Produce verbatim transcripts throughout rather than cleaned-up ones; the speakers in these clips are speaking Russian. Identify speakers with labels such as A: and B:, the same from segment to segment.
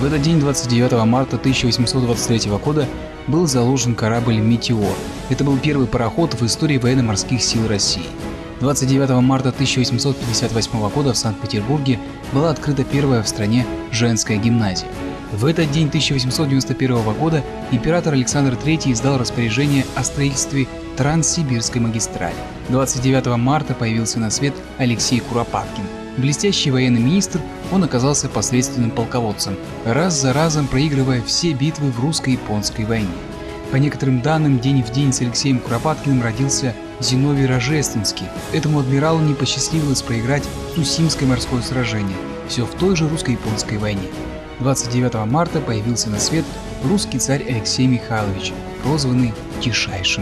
A: этот день, двадцать девятого марта тысяча восемьсот двадцать третьего года, был заложен корабль «Метеор». Это был первый пароход в истории военно-морских сил России. двадцать девятого марта тысяча восемьсот пятьдесят восьмого года в Санкт-Петербурге была открыта первая в стране женская гимназия. В этот день тысяча восемьсот девяносто первого года император Александр третий издал распоряжение о строительстве Транссибирской магистрали. двадцать девятого марта появился на свет Алексей Куропаткин. Блестящий военный министр, он оказался посредственным полководцем, раз за разом проигрывая все битвы в русско-японской войне. По некоторым данным, день в день с Алексеем Куропаткиным родился Зиновий Рожественский. Этому адмиралу не посчастливилось проиграть Цусимское морское сражение, все в той же русско-японской войне. двадцать девятого марта появился на свет русский царь Алексей Михайлович, прозванный Тишайшим.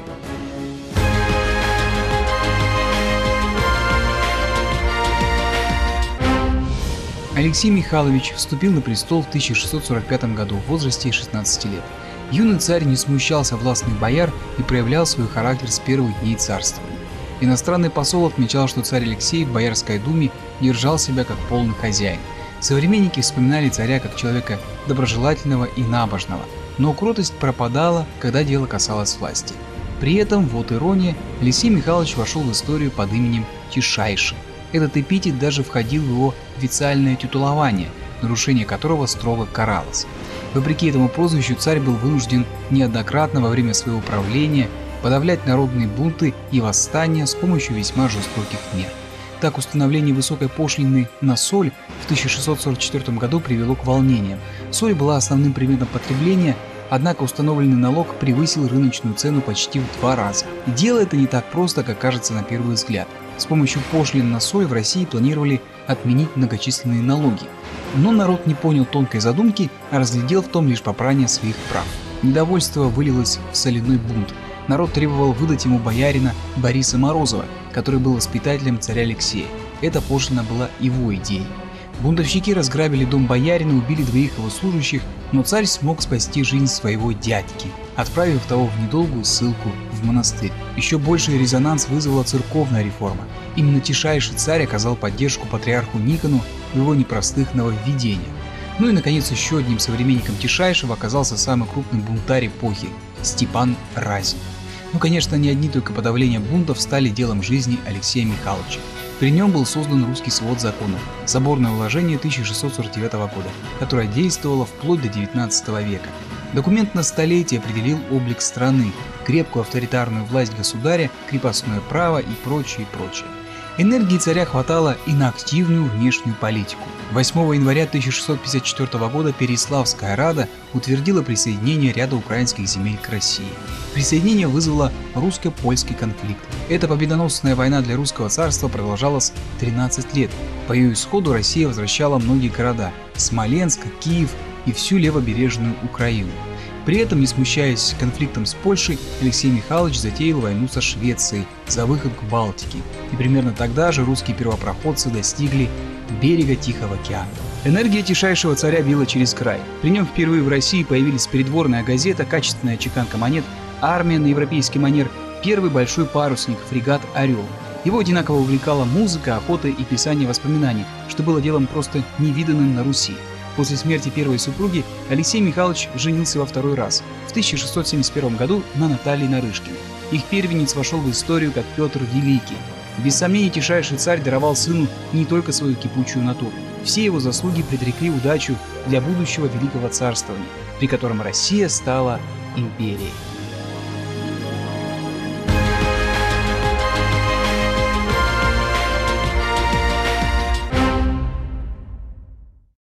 A: Алексей Михайлович вступил на престол в тысяча шестьсот сорок пятом году в возрасте шестнадцати лет. Юный царь не смущался властных бояр и проявлял свой характер с первых дней царствования. Иностранный посол отмечал, что царь Алексей в Боярской думе держал себя как полный хозяин. Современники вспоминали царя как человека доброжелательного и набожного, но кротость пропадала, когда дело касалось власти. При этом, вот ирония, Алексей Михайлович вошел в историю под именем Тишайший. Этот эпитет даже входил в его официальное титулование, нарушение которого строго каралось. Вопреки этому прозвищу царь был вынужден неоднократно во время своего правления подавлять народные бунты и восстания с помощью весьма жестоких мер. Так, установление высокой пошлины на соль в тысяча шестьсот сорок четвёртом году привело к волнениям. Соль была основным предметом потребления, однако установленный налог превысил рыночную цену почти в два раза. И дело это не так просто, как кажется на первый взгляд. С помощью пошлин на соль в России планировали отменить многочисленные налоги. Но народ не понял тонкой задумки, а разглядел в том лишь попрание своих прав. Недовольство вылилось в соляной бунт. Народ требовал выдать ему боярина Бориса Морозова, который был воспитателем царя Алексея. Эта пошлина была его идеей. Бунтовщики разграбили дом боярина, убили двоих его служащих, но царь смог спасти жизнь своего дядьки, отправив того в недолгую ссылку в монастырь. Еще больший резонанс вызвала церковная реформа. Именно Тишайший царь оказал поддержку патриарху Никону в его непростых нововведениях. Ну и, наконец, еще одним современником Тишайшего оказался самый крупный бунтарь эпохи – Степан Разин. Ну, конечно, не одни только подавления бунтов стали делом жизни Алексея Михайловича. При нем был создан русский свод законов – соборное уложение тысяча шестьсот сорок девятого года, которое действовало вплоть до девятнадцатого века. Документ на столетие определил облик страны, крепкую авторитарную власть государя, крепостное право и прочее, и прочее. Энергии царя хватало и на активную внешнюю политику. восьмого января тысяча шестьсот пятьдесят четвёртого года Переяславская рада утвердила присоединение ряда украинских земель к России. Присоединение вызвало русско-польский конфликт. Эта победоносная война для русского царства продолжалась тринадцать лет. По ее исходу Россия возвращала многие города – Смоленск, Киев и всю левобережную Украину. При этом, не смущаясь конфликтом с Польшей, Алексей Михайлович затеял войну со Швецией за выход к Балтике. И примерно тогда же русские первопроходцы достигли берега Тихого океана. Энергия Тишайшего царя била через край. При нем впервые в России появились придворная газета, качественная чеканка монет, армия на европейский манер, первый большой парусник, фрегат «Орел». Его одинаково увлекала музыка, охота и писание воспоминаний, что было делом просто невиданным на Руси. После смерти первой супруги Алексей Михайлович женился во второй раз, в тысяча шестьсот семьдесят первом году на Наталье Нарышкиной. Их первенец вошел в историю как Петр Великий. Без сомнений, Тишайший царь даровал сыну не только свою кипучую натуру. Все его заслуги предрекли удачу для будущего великого царствования, при котором Россия стала империей.